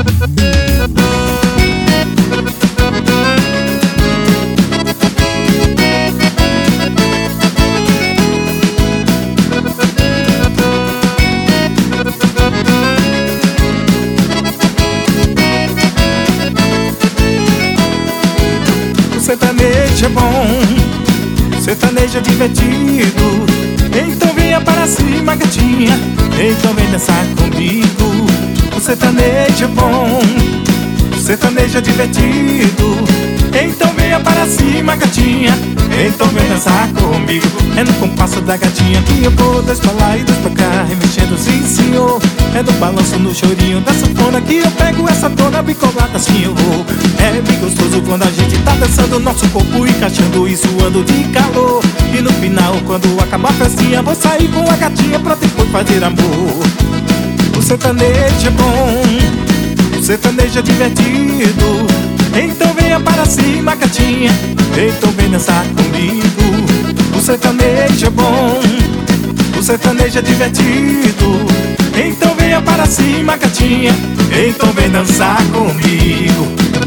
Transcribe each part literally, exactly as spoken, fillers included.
Sertanejo é bom, sertanejo é divertido. Então venha para cima, gatinha, então vem dançar comigo. O sertanejo é bom, sertanejo é divertido. Então venha para cima, gatinha, então vem dançar comigo. É no compasso da gatinha que eu vou dois pra lá e dois pra cá, remexendo, sim senhor. É do balanço no chorinho da sanfona que eu pego essa dona bicolada, assim eu vou. É bem gostoso quando a gente tá dançando nosso corpo encaixando e suando de calor. E no final, quando acabar a festinha, vou sair com a gatinha pra depois fazer amor. O sertanejo é bom, o sertanejo é divertido. Então venha para cima, gatinha, então vem dançar comigo. O sertanejo é bom, o sertanejo é divertido. Então venha para cima, gatinha, então vem dançar comigo.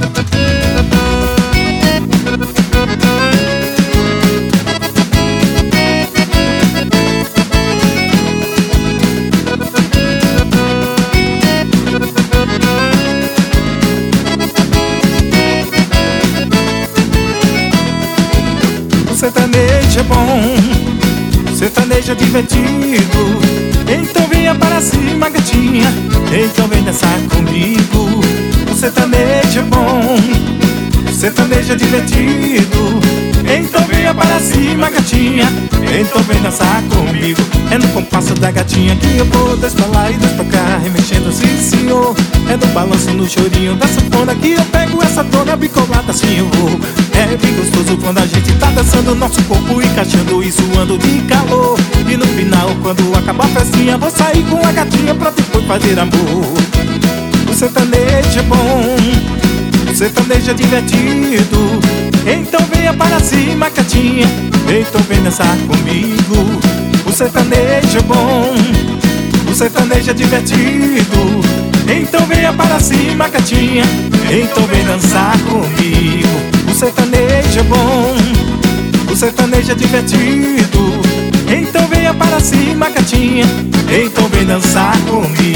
O sertanejo é bom, sertanejo é divertido. Então venha para cima, gatinha, então vem dançar comigo. O sertanejo é bom, sertanejo é divertido. Então venha para cima, gatinha, então vem dançar comigo. É no compasso da gatinha que eu vou dois pra lá e dois pra cá, remexendo, sim senhor. É no balanço no chorinho da sanfona que eu pego essa dona bicolada, assim eu vou. É bem gostoso quando a gente tá dançando nosso corpo encaixando e suando de calor. E no final, quando acabar a festinha, vou sair com a gatinha pra depois fazer amor. O sertanejo é bom, o sertanejo é divertido. Então venha para cima, gatinha, então vem dançar comigo. O sertanejo é bom, o sertanejo é divertido. Então venha para cima, gatinha, então vem dançar comigo. O sertanejo é bom, o sertanejo é divertido. Então venha para cima, gatinha, então vem dançar comigo.